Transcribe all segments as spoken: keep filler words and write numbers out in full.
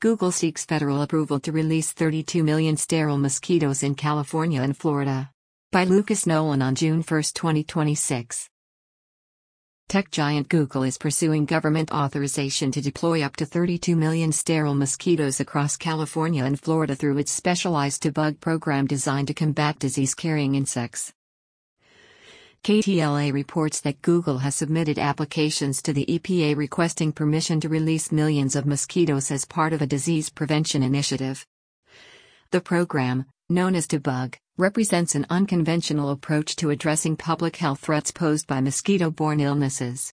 Google seeks federal approval to release thirty-two million sterile mosquitoes in California and Florida. By Lucas Nolan on June first, twenty twenty-six. Tech giant Google is pursuing government authorization to deploy up to thirty-two million sterile mosquitoes across California and Florida through its specialized debug program designed to combat disease-carrying insects. K T L A reports that Google has submitted applications to the E P A requesting permission to release millions of mosquitoes as part of a disease prevention initiative. The program, known as Debug, represents an unconventional approach to addressing public health threats posed by mosquito-borne illnesses.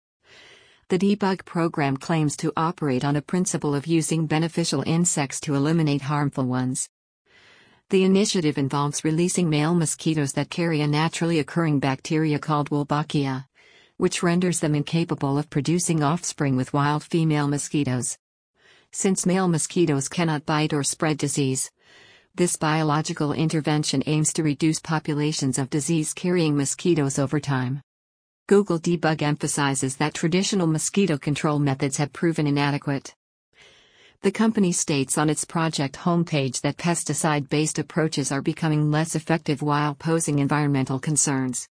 The Debug program claims to operate on a principle of using beneficial insects to eliminate harmful ones. The initiative involves releasing male mosquitoes that carry a naturally occurring bacteria called Wolbachia, which renders them incapable of producing offspring with wild female mosquitoes. Since male mosquitoes cannot bite or spread disease, this biological intervention aims to reduce populations of disease-carrying mosquitoes over time. Google Debug emphasizes that traditional mosquito control methods have proven inadequate. The company states on its project homepage that pesticide-based approaches are becoming less effective while posing environmental concerns.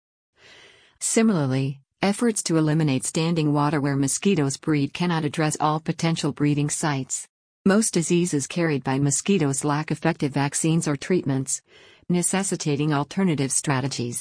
Similarly, efforts to eliminate standing water where mosquitoes breed cannot address all potential breeding sites. Most diseases carried by mosquitoes lack effective vaccines or treatments, necessitating alternative strategies.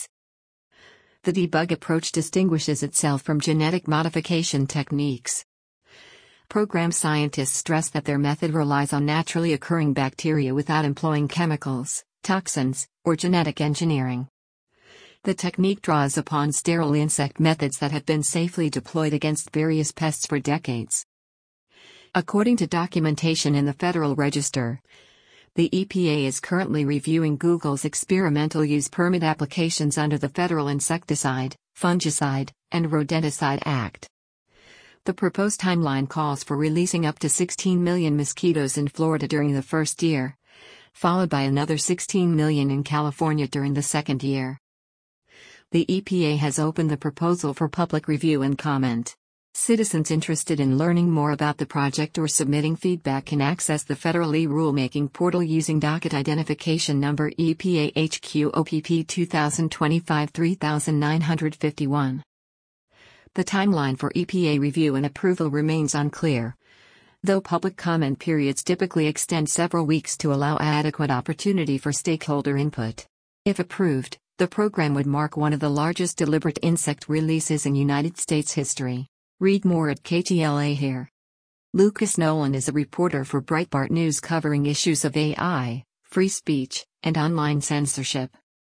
The debug approach distinguishes itself from genetic modification techniques. Program scientists stress that their method relies on naturally occurring bacteria without employing chemicals, toxins, or genetic engineering. The technique draws upon sterile insect methods that have been safely deployed against various pests for decades. According to documentation in the Federal Register, the E P A is currently reviewing Google's experimental use permit applications under the Federal Insecticide, Fungicide, and Rodenticide Act. The proposed timeline calls for releasing up to sixteen million mosquitoes in Florida during the first year, followed by another sixteen million in California during the second year. The E P A has opened the proposal for public review and comment. Citizens interested in learning more about the project or submitting feedback can access the federal e-rulemaking portal using docket identification number E P A H Q O P P twenty twenty-five dash three nine five one. The timeline for E P A review and approval remains unclear, though public comment periods typically extend several weeks to allow adequate opportunity for stakeholder input. If approved, the program would mark one of the largest deliberate insect releases in United States history. Read more at K T L A here. Lucas Nolan is a reporter for Breitbart News covering issues of A I, free speech, and online censorship.